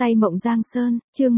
Say mộng Giang Sơn, chương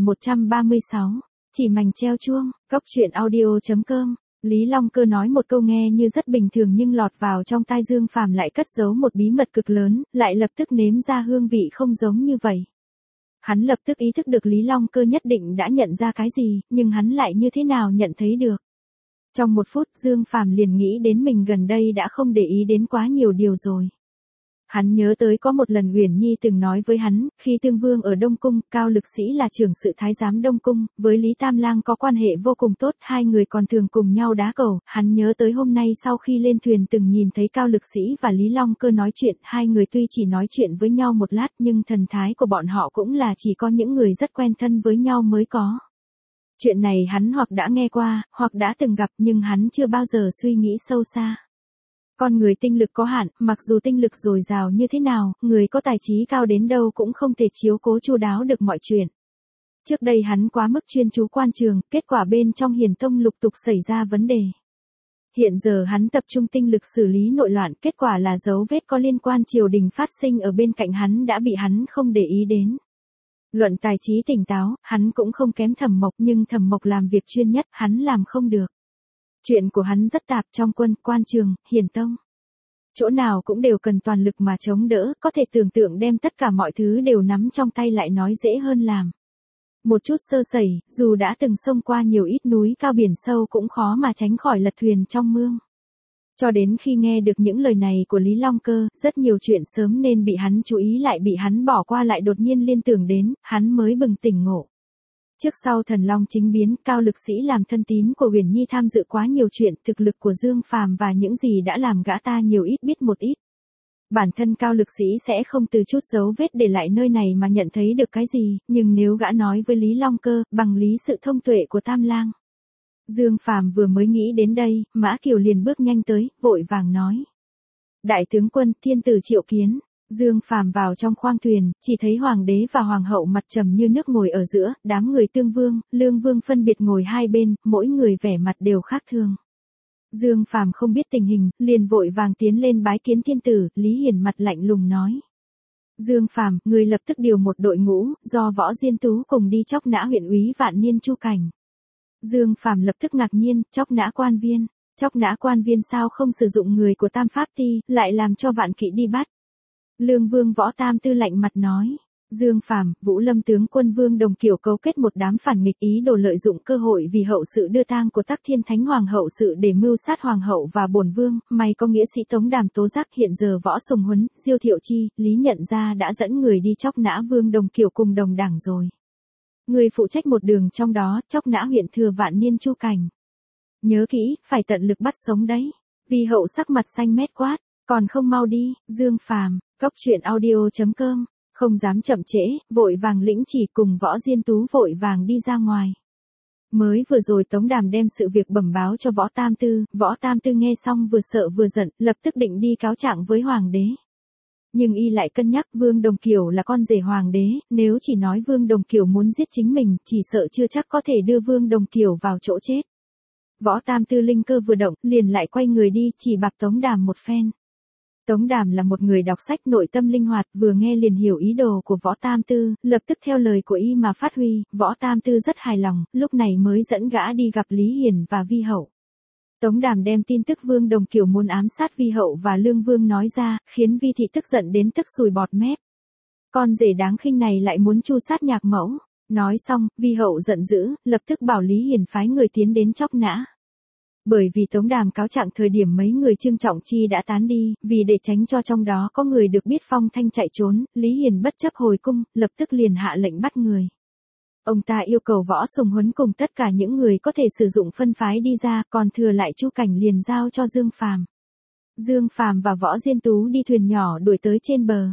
1136, chỉ mành treo chuông, Cóc truyện audio.com. Lý Long Cơ nói một câu nghe như rất bình thường nhưng lọt vào trong tai Dương Phàm lại cất giấu một bí mật cực lớn, lại lập tức nếm ra hương vị không giống như vậy. Hắn lập tức ý thức được Lý Long Cơ nhất định đã nhận ra cái gì, nhưng hắn lại như thế nào nhận thấy được. Trong một phút Dương Phàm liền nghĩ đến mình gần đây đã không để ý đến quá nhiều điều rồi. Hắn nhớ tới có một lần Uyển Nhi từng nói với hắn, khi Tương Vương ở Đông Cung, Cao Lực Sĩ là trưởng sự thái giám Đông Cung, với Lý Tam Lang có quan hệ vô cùng tốt, hai người còn thường cùng nhau đá cầu. Hắn nhớ tới hôm nay sau khi lên thuyền từng nhìn thấy Cao Lực Sĩ và Lý Long Cơ nói chuyện, hai người tuy chỉ nói chuyện với nhau một lát nhưng thần thái của bọn họ cũng là chỉ có những người rất quen thân với nhau mới có. Chuyện này hắn hoặc đã nghe qua, hoặc đã từng gặp nhưng hắn chưa bao giờ suy nghĩ sâu xa. Con người tinh lực có hạn, mặc dù tinh lực dồi dào như thế nào, người có tài trí cao đến đâu cũng không thể chiếu cố chu đáo được mọi chuyện. Trước đây hắn quá mức chuyên chú quan trường, kết quả bên trong Hiền Tông lục tục xảy ra vấn đề. Hiện giờ hắn tập trung tinh lực xử lý nội loạn, kết quả là dấu vết có liên quan triều đình phát sinh ở bên cạnh hắn đã bị hắn không để ý đến. Luận tài trí tỉnh táo, hắn cũng không kém Thẩm Mộc nhưng Thẩm Mộc làm việc chuyên nhất, hắn làm không được. Chuyện của hắn rất tạp trong quân, quan trường, Hiền Tông. Chỗ nào cũng đều cần toàn lực mà chống đỡ, có thể tưởng tượng đem tất cả mọi thứ đều nắm trong tay lại nói dễ hơn làm. Một chút sơ sẩy, dù đã từng xông qua nhiều ít núi cao biển sâu cũng khó mà tránh khỏi lật thuyền trong mương. Cho đến khi nghe được những lời này của Lý Long Cơ, rất nhiều chuyện sớm nên bị hắn chú ý lại bị hắn bỏ qua lại đột nhiên liên tưởng đến, hắn mới bừng tỉnh ngộ. Trước sau Thần Long chính biến, Cao Lực Sĩ làm thân tín của Uyển Nhi tham dự quá nhiều chuyện, thực lực của Dương Phàm và những gì đã làm gã ta nhiều ít biết một ít. Bản thân Cao Lực Sĩ sẽ không từ chút dấu vết để lại nơi này mà nhận thấy được cái gì, nhưng nếu gã nói với Lý Long Cơ, bằng lý sự thông tuệ của Tam Lang. Dương Phàm vừa mới nghĩ đến đây, Mã Kiều liền bước nhanh tới, vội vàng nói. Đại tướng quân, thiên tử triệu kiến. Dương Phàm vào trong khoang thuyền, chỉ thấy hoàng đế và hoàng hậu mặt trầm như nước ngồi ở giữa, đám người Tương Vương, Lương Vương phân biệt ngồi hai bên, mỗi người vẻ mặt đều khác thường. Dương Phàm không biết tình hình, liền vội vàng tiến lên bái kiến thiên tử, Lý Hiển mặt lạnh lùng nói. Dương Phàm, người lập tức điều một đội ngũ, do Võ Diên Tú cùng đi chóc nã huyện úy Vạn Niên Chu Cảnh. Dương Phàm lập tức ngạc nhiên, chóc nã quan viên. Chóc nã quan viên sao không sử dụng người của Tam Pháp Ti, lại làm cho Vạn Kỵ đi bắt. Lương Vương Võ Tam Tư lạnh mặt nói. Dương Phàm, Vũ Lâm tướng quân Vương Đồng Kiều cấu kết một đám phản nghịch ý đồ lợi dụng cơ hội vì hậu sự đưa tang của Tắc Thiên Thánh Hoàng hậu sự để mưu sát Hoàng hậu và bổn vương, may có nghĩa sĩ Tống Đàm tố giác hiện giờ Võ Sùng Huấn, Diêu Thiệu Chi, Lý Nhận Gia đã dẫn người đi chóc nã Vương Đồng Kiều cùng đồng đảng rồi. Người phụ trách một đường trong đó, chóc nã huyện thừa Vạn Niên Chu Cảnh. Nhớ kỹ, phải tận lực bắt sống đấy. Vì hậu sắc mặt xanh mét quát, còn không mau đi, Dương Phàm, Cóc truyện audio.com, không dám chậm trễ, vội vàng lĩnh chỉ cùng Võ Diên Tú vội vàng đi ra ngoài. Mới vừa rồi Tống Đàm đem sự việc bẩm báo cho Võ Tam Tư nghe xong vừa sợ vừa giận, lập tức định đi cáo trạng với hoàng đế. Nhưng y lại cân nhắc Vương Đồng Kiều là con rể hoàng đế, nếu chỉ nói Vương Đồng Kiều muốn giết chính mình, chỉ sợ chưa chắc có thể đưa Vương Đồng Kiều vào chỗ chết. Võ Tam Tư linh cơ vừa động, liền lại quay người đi, chỉ bạc Tống Đàm một phen. Tống Đàm là một người đọc sách nội tâm linh hoạt, vừa nghe liền hiểu ý đồ của Võ Tam Tư, lập tức theo lời của y mà phát huy, Võ Tam Tư rất hài lòng, lúc này mới dẫn gã đi gặp Lý Hiển và Vi Hậu. Tống Đàm đem tin tức Vương Đồng Kiều muốn ám sát Vi Hậu và Lương Vương nói ra, khiến Vi Thị tức giận đến tức sùi bọt mép. Con rể đáng khinh này lại muốn tru sát nhạc mẫu. Nói xong, Vi Hậu giận dữ, lập tức bảo Lý Hiển phái người tiến đến chóc nã. Bởi vì Tống Đàm cáo trạng thời điểm mấy người Trương Trọng Chi đã tán đi, vì để tránh cho trong đó có người được biết phong thanh chạy trốn, Lý Hiển bất chấp hồi cung, lập tức liền hạ lệnh bắt người. Ông ta yêu cầu Võ Sùng Huấn cùng tất cả những người có thể sử dụng phân phái đi ra, còn thừa lại Chu Cảnh liền giao cho Dương Phàm. Dương Phàm và Võ Diên Tú đi thuyền nhỏ đuổi tới trên bờ.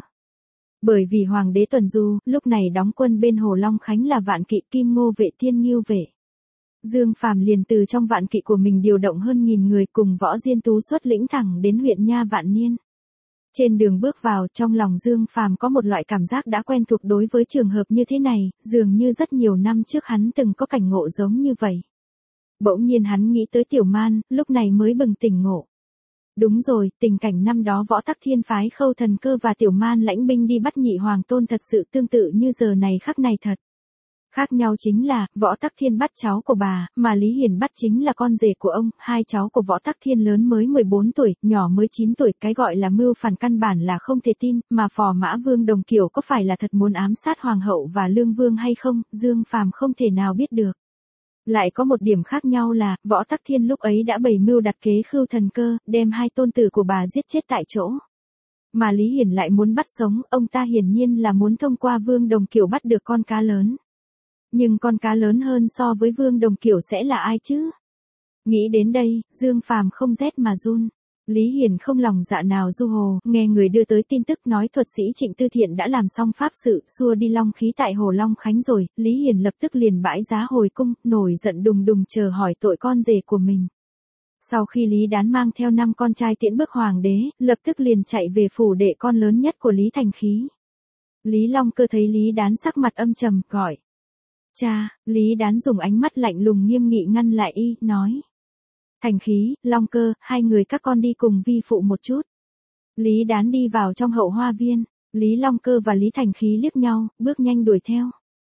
Bởi vì hoàng đế tuần du, lúc này đóng quân bên Hồ Long Khánh là Vạn Kỵ Kim Ngô vệ Thiên Ngưu vệ. Dương Phàm liền từ trong Vạn Kỵ của mình điều động hơn 1000 người cùng Võ Diên Tú xuất lĩnh thẳng đến huyện Nha Vạn Niên. Trên đường bước vào, trong lòng Dương Phàm có một loại cảm giác đã quen thuộc đối với trường hợp như thế này, dường như rất nhiều năm trước hắn từng có cảnh ngộ giống như vậy. Bỗng nhiên hắn nghĩ tới Tiểu Man, lúc này mới bừng tỉnh ngộ. Đúng rồi, tình cảnh năm đó Võ Tắc Thiên phái Khâu Thần Cơ và Tiểu Man lãnh binh đi bắt Nhị Hoàng Tôn thật sự tương tự như giờ này khắc này thật. Khác nhau chính là, Võ Tắc Thiên bắt cháu của bà, mà Lý Hiền bắt chính là con rể của ông, hai cháu của Võ Tắc Thiên lớn mới 14 tuổi, nhỏ mới 9 tuổi, cái gọi là mưu phản căn bản là không thể tin, mà Phò Mã Vương Đồng Kiều có phải là thật muốn ám sát Hoàng hậu và Lương Vương hay không, Dương Phàm không thể nào biết được. Lại có một điểm khác nhau là, Võ Tắc Thiên lúc ấy đã bày mưu đặt kế Khưu Thần Cơ, đem hai tôn tử của bà giết chết tại chỗ. Mà Lý Hiền lại muốn bắt sống, ông ta hiển nhiên là muốn thông qua Vương Đồng Kiều bắt được con cá lớn. Nhưng con cá lớn hơn so với Vương Đồng Kiều sẽ là ai chứ? Nghĩ đến đây, Dương Phàm không rét mà run. Lý Hiền không lòng dạ nào du hồ, nghe người đưa tới tin tức nói thuật sĩ Trịnh Tư Thiện đã làm xong pháp sự, xua đi long khí tại Hồ Long Khánh rồi, Lý Hiền lập tức liền bãi giá hồi cung, nổi giận đùng đùng chờ hỏi tội con rể của mình. Sau khi Lý Đán mang theo 5 con trai tiễn bước hoàng đế, lập tức liền chạy về phủ đệ con lớn nhất của Lý Thành Khí. Lý Long Cơ thấy Lý Đán sắc mặt âm trầm, gọi. Cha, Lý Đán dùng ánh mắt lạnh lùng nghiêm nghị ngăn lại y, nói. Thành Khí, Long Cơ, hai người các con đi cùng vi phụ một chút. Lý Đán đi vào trong hậu hoa viên, Lý Long Cơ và Lý Thành Khí liếc nhau, bước nhanh đuổi theo.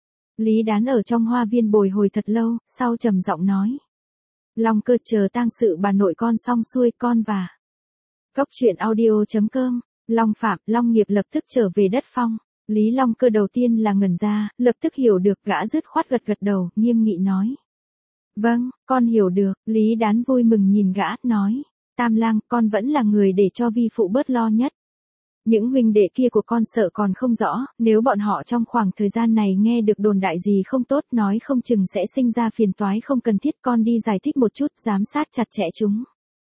Lý Đán ở trong hoa viên bồi hồi thật lâu, sau trầm giọng nói. Long Cơ chờ tang sự bà nội con xong xuôi con và. Cốc truyện audio.com, Long Phạm, Long Nghiệp lập tức trở về đất phong. Lý Long Cơ đầu tiên là ngẩn ra, lập tức hiểu được, gã dứt khoát gật gật đầu, nghiêm nghị nói. Vâng, con hiểu được, Lý Đán vui mừng nhìn gã, nói. Tam lang, con vẫn là người để cho vi phụ bớt lo nhất. Những huynh đệ kia của con sợ còn không rõ, nếu bọn họ trong khoảng thời gian này nghe được đồn đại gì không tốt nói không chừng sẽ sinh ra phiền toái không cần thiết, con đi giải thích một chút, giám sát chặt chẽ chúng.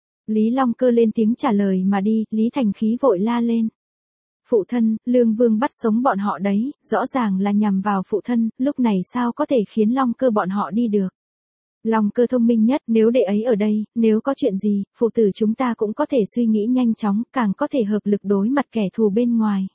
Lý Long Cơ lên tiếng trả lời mà đi, Lý Thành Khí vội la lên. Phụ thân, Lương Vương bắt sống bọn họ đấy, rõ ràng là nhằm vào phụ thân, lúc này sao có thể khiến Long Cơ bọn họ đi được. Long Cơ thông minh nhất, nếu đệ ấy ở đây, nếu có chuyện gì, phụ tử chúng ta cũng có thể suy nghĩ nhanh chóng, càng có thể hợp lực đối mặt kẻ thù bên ngoài.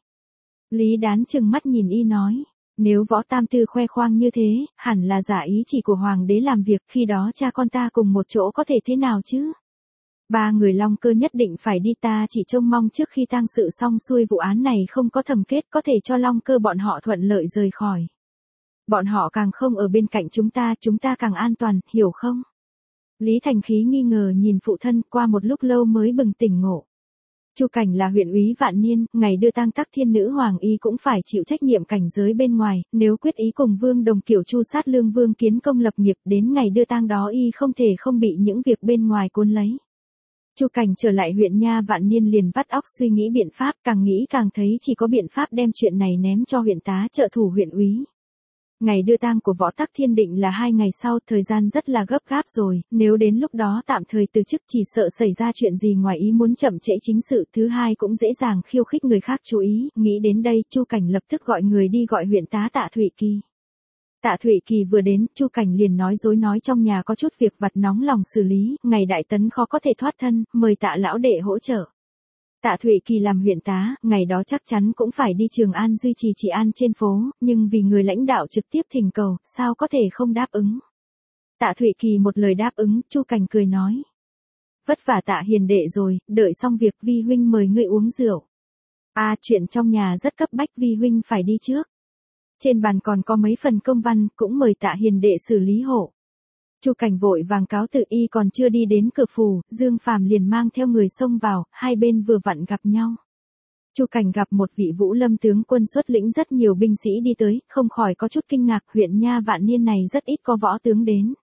Lý Đán trừng mắt nhìn y nói, nếu Võ Tam Tư khoe khoang như thế, hẳn là giả ý chỉ của hoàng đế làm việc, khi đó cha con ta cùng một chỗ có thể thế nào chứ? Ba người Long Cơ nhất định phải đi, ta chỉ trông mong trước khi tang sự xong xuôi vụ án này không có thẩm kết, có thể cho Long Cơ bọn họ thuận lợi rời khỏi. Bọn họ càng không ở bên cạnh chúng ta càng an toàn, hiểu không? Lý Thành Khí nghi ngờ nhìn phụ thân, qua một lúc lâu mới bừng tỉnh ngộ. Chu Cảnh là huyện úy Vạn Niên, ngày đưa tang Tắc Thiên nữ hoàng y cũng phải chịu trách nhiệm cảnh giới bên ngoài, nếu quyết ý cùng Vương Đồng Kiều chu sát Lương Vương kiến công lập nghiệp, đến ngày đưa tang đó y không thể không bị những việc bên ngoài cuốn lấy. Chu Cảnh trở lại huyện Nha Vạn Niên liền vắt óc suy nghĩ biện pháp, càng nghĩ càng thấy chỉ có biện pháp đem chuyện này ném cho huyện tá trợ thủ huyện úy. Ngày đưa tang của Võ Tắc Thiên định là 2 ngày sau, thời gian rất là gấp gáp rồi, nếu đến lúc đó tạm thời từ chức chỉ sợ xảy ra chuyện gì ngoài ý muốn chậm trễ chính sự, thứ hai cũng dễ dàng khiêu khích người khác chú ý, nghĩ đến đây, Chu Cảnh lập tức gọi người đi gọi huyện tá Tạ Thụy Kỳ. Tạ Thụy Kỳ vừa đến, Chu Cảnh liền nói dối nói trong nhà có chút việc vặt nóng lòng xử lý, ngày đại tấn khó có thể thoát thân, mời Tạ lão đệ hỗ trợ. Tạ Thụy Kỳ làm huyện tá, ngày đó chắc chắn cũng phải đi Trường An duy trì trị an trên phố, nhưng vì người lãnh đạo trực tiếp thỉnh cầu, sao có thể không đáp ứng. Tạ Thụy Kỳ một lời đáp ứng, Chu Cảnh cười nói. Vất vả Tạ hiền đệ rồi, đợi xong việc vi huynh mời ngươi uống rượu. Chuyện trong nhà rất cấp bách, vi huynh phải đi trước. Trên bàn còn có mấy phần công văn, cũng mời Tạ hiền đệ xử lý hộ. Chu Cảnh vội vàng cáo từ, y còn chưa đi đến cửa phủ, Dương Phàm liền mang theo người xông vào, hai bên vừa vặn gặp nhau. Chu Cảnh gặp một vị Vũ Lâm tướng quân xuất lĩnh rất nhiều binh sĩ đi tới, không khỏi có chút kinh ngạc, huyện Nha Vạn Niên này rất ít có võ tướng đến.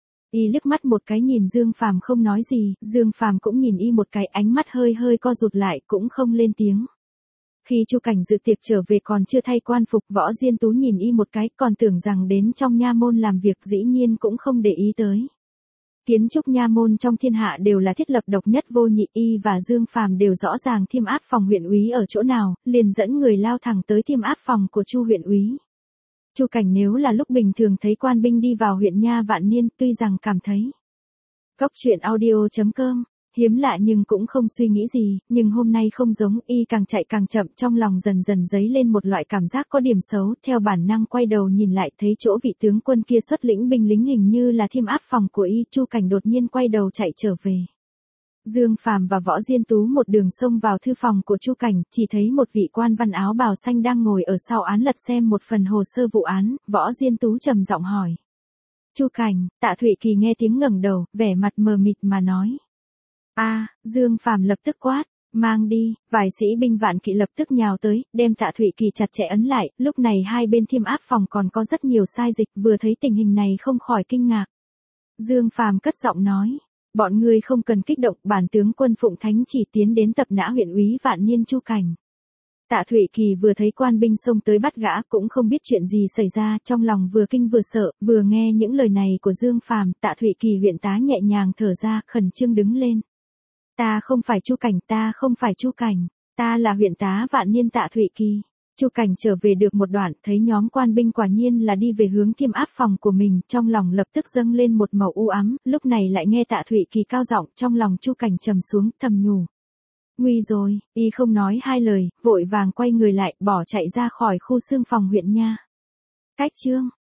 Y liếc mắt một cái nhìn Dương Phàm không nói gì, Dương Phàm cũng nhìn y một cái, ánh mắt hơi hơi co rụt lại, cũng không lên tiếng. Khi Chu Cảnh dự tiệc trở về còn chưa thay quan phục, Võ Diên Tú nhìn y một cái, còn tưởng rằng đến trong nha môn làm việc, dĩ nhiên cũng không để ý tới. Kiến trúc nha môn trong thiên hạ đều là thiết lập độc nhất vô nhị, y và Dương Phàm đều rõ ràng Thiêm Áp phòng huyện úy ở chỗ nào, liền dẫn người lao thẳng tới Thiêm Áp phòng của Chu huyện úy. Chu Cảnh nếu là lúc bình thường thấy quan binh đi vào huyện Nha Vạn Niên, tuy rằng cảm thấy Cốc truyện audio.com hiếm lạ nhưng cũng không suy nghĩ gì, nhưng hôm nay không giống, y càng chạy càng chậm, trong lòng dần dần dấy lên một loại cảm giác có điểm xấu, theo bản năng quay đầu nhìn lại thấy chỗ vị tướng quân kia xuất lĩnh binh lính hình như là Thiêm Áp phòng của y, Chu Cảnh đột nhiên quay đầu chạy trở về. Dương Phàm và Võ Diên Tú một đường xông vào thư phòng của Chu Cảnh, chỉ thấy một vị quan văn áo bào xanh đang ngồi ở sau án lật xem một phần hồ sơ vụ án, Võ Diên Tú trầm giọng hỏi. Chu Cảnh, Tạ Thụy Kỳ nghe tiếng ngẩng đầu, vẻ mặt mờ mịt mà nói. Dương Phàm lập tức quát, mang đi, vài sĩ binh vạn kỵ lập tức nhào tới, đem Tạ Thụy Kỳ chặt chẽ ấn lại, lúc này hai bên thiêm áp phòng còn có rất nhiều sai dịch, vừa thấy tình hình này không khỏi kinh ngạc. Dương Phàm cất giọng nói. Bọn ngươi không cần kích động, bản tướng quân Phụng Thánh chỉ tiến đến tập nã huyện úy Vạn Niên Chu Cảnh. Tạ Thụy Kỳ vừa thấy quan binh xông tới bắt gã cũng không biết chuyện gì xảy ra, trong lòng vừa kinh vừa sợ, vừa nghe những lời này của Dương Phàm, Tạ Thụy Kỳ huyện tá nhẹ nhàng thở ra, khẩn trương đứng lên. Ta không phải Chu Cảnh, ta không phải Chu Cảnh, ta là huyện tá Vạn Niên Tạ Thụy Kỳ. Chu Cảnh trở về được một đoạn, thấy nhóm quan binh quả nhiên là đi về hướng thiêm áp phòng của mình, trong lòng lập tức dâng lên một màu u ám, lúc này lại nghe Tạ Thụy Kỳ cao giọng, trong lòng Chu Cảnh trầm xuống, thầm nhủ. Nguy rồi, y không nói hai lời, vội vàng quay người lại, bỏ chạy ra khỏi khu xương phòng huyện nha. Cách chương